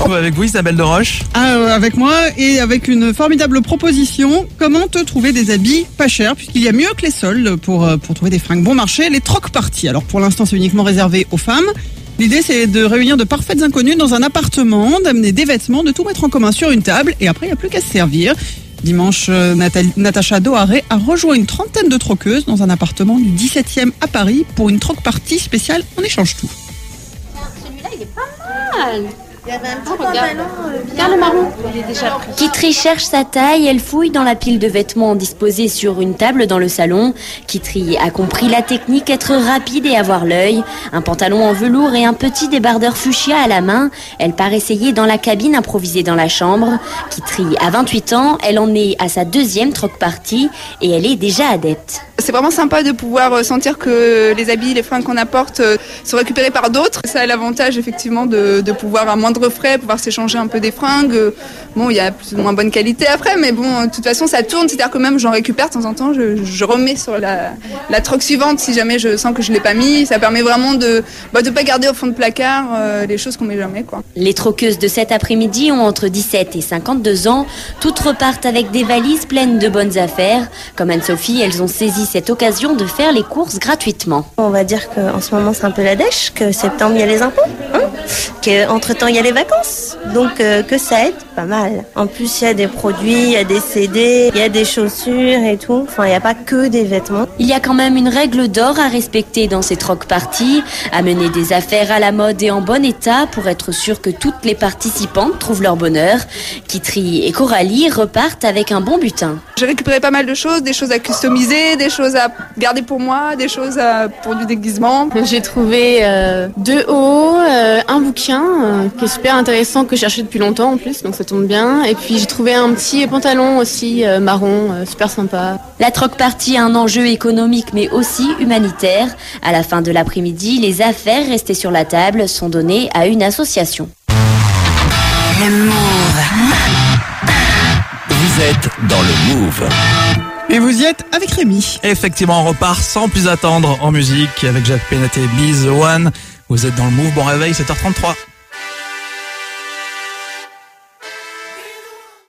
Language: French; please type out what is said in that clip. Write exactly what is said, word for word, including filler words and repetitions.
retrouve avec vous, Isabelle de Roche. Ah, euh, avec moi et avec une formidable proposition. Comment te trouver des habits pas chers, puisqu'il y a mieux que les soldes pour, euh, pour trouver des fringues bon marché, les troc parties. Alors pour l'instant, c'est uniquement réservé aux femmes. L'idée, c'est de réunir de parfaites inconnues dans un appartement, d'amener des vêtements, de tout mettre en commun sur une table et après, il n'y a plus qu'à se servir. Dimanche, euh, Nathalie, Natacha Doharé a rejoint une trentaine de troqueuses dans un appartement du dix-septième à Paris pour une troc party spéciale On échange tout. Celui-là, il est pas mal. Il y avait un petit Oh, regarde. pantalon euh, bien. Regarde le marron, il est déjà pris. Kitri cherche sa taille, elle fouille dans la pile de vêtements disposés sur une table dans le salon. Kitri a compris la technique, être rapide et avoir l'œil. Un pantalon en velours et un petit débardeur fuchsia à la main. Elle part essayer dans la cabine improvisée dans la chambre. Kitri a vingt-huit ans, elle en est à sa deuxième troc party et elle est déjà adepte. C'est vraiment sympa de pouvoir sentir que les habits, les fringues qu'on apporte sont récupérés par d'autres. Ça a l'avantage effectivement de, de pouvoir à moindre frais, pouvoir s'échanger un peu des fringues. Bon, il y a plus ou moins bonne qualité après, mais bon, de toute façon ça tourne, c'est-à-dire que même j'en récupère de temps en temps, je, je remets sur la, la troc suivante si jamais je sens que je ne l'ai pas mis. Ça permet vraiment de bah, de pas garder au fond de placard euh, les choses qu'on met jamais, quoi. Les troqueuses de cet après-midi ont entre dix-sept et cinquante-deux ans. Toutes repartent avec des valises pleines de bonnes affaires. Comme Anne-Sophie, elles ont saisi cette occasion de faire les courses gratuitement. On va dire qu'en ce moment c'est un peu la dèche, que septembre il y a les impôts, hein, qu'entre-temps il y a les vacances, donc euh, que ça aide pas mal. En plus il y a des produits, il y a des C D, il y a des chaussures et tout, enfin il n'y a pas que des vêtements. Il y a quand même une règle d'or à respecter dans ces troc parties, amener des affaires à la mode et en bon état pour être sûr que toutes les participantes trouvent leur bonheur. Kitri et Coralie repartent avec un bon butin. J'ai récupéré pas mal de choses, des choses à customiser, des choses à garder pour moi, des choses à, pour du déguisement. J'ai trouvé euh, deux hauts, euh, un bouquin euh, qui est super intéressant, que je cherchais depuis longtemps en plus, donc ça tombe bien. Et puis j'ai trouvé un petit pantalon aussi euh, marron, euh, super sympa. La troc party a un enjeu économique mais aussi humanitaire. À la fin de l'après-midi, les affaires restées sur la table sont données à une association. Le Move. Vous êtes dans le Move. Et vous y êtes avec Rémi. Effectivement, on repart sans plus attendre en musique avec Jacques Pénaté, Be The One. Vous êtes dans le Move, bon réveil, sept heures trente-trois.